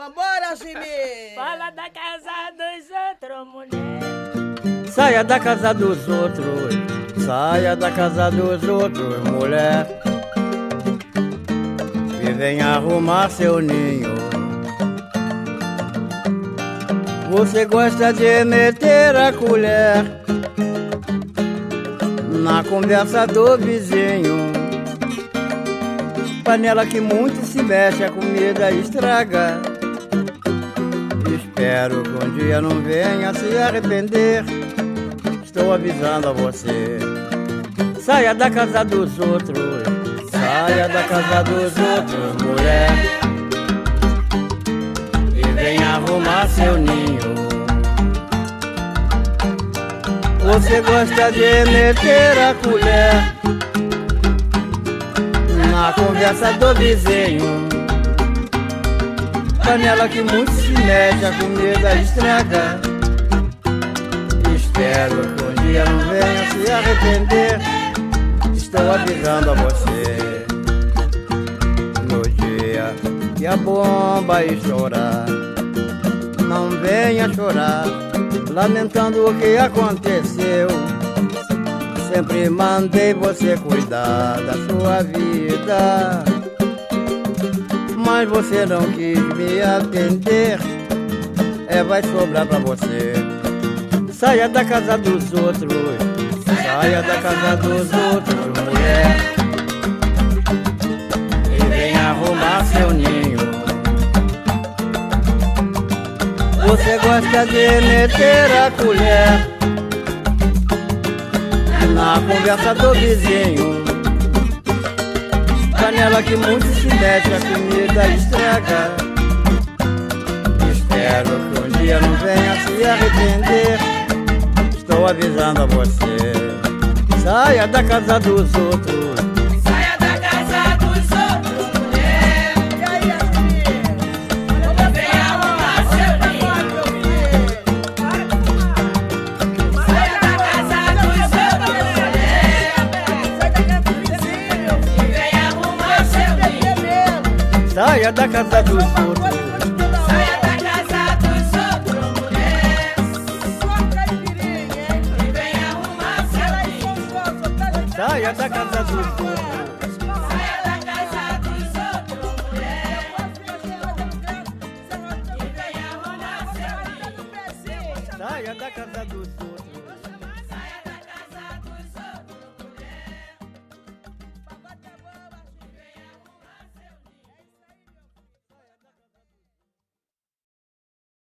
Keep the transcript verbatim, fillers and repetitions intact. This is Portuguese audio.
Vambora, Jimmy! Fala da casa dos outros, mulher. Saia da casa dos outros, saia da casa dos outros, mulher. E venha arrumar seu ninho. Você gosta de meter a colher na conversa do vizinho. Panela que muito se mexe, a comida estraga. Espero que um dia não venha se arrepender. Estou avisando a você. Saia da casa dos outros, saia da casa dos outros, mulher. E venha arrumar seu ninho. Você gosta de meter a colher na conversa do vizinho. Panela que muito se mexe, a comida estraga. Espero que um dia não venha se arrepender. Estou avisando a você. No dia que a bomba estourar, não venha chorar, lamentando o que aconteceu. Sempre mandei você cuidar da sua vida, mas você não quis me atender. É, vai sobrar pra você. Saia da casa dos outros, saia da casa dos outros, mulher. E venha arrumar seu ninho. Você gosta de meter a colher na conversa do vizinho. Panela que muito se mexe, a comida estraga. Espero que um dia não venha se arrepender. Estou avisando a você. Saia da casa dos outros, Saia da casa dos outros, mulher. E aí, Yasmin? Venha arrumar seu ninho. Saia da casa dos outros, mulher. Sai da casa do vizinho! Venha arrumar seu ninho. saia da casa dos outros, Saia da casa dos outros, mulher. Só caipirinha, hein? Venha arrumar seu ninho. saia da casa dos outros, Saia da casa dos outros, mulher. Venha arrumar seu ninho. saia da casa dos outros.